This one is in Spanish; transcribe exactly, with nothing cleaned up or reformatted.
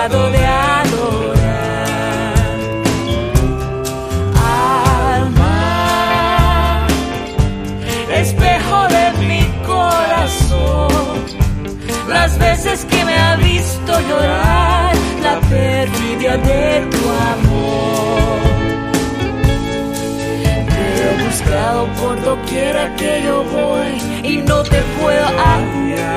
cansado de adorar. Alma, espejo de mi corazón, las veces que me ha visto llorar, la perfidia de tu amor. Te he buscado por doquiera que yo voy y no te puedo hallar.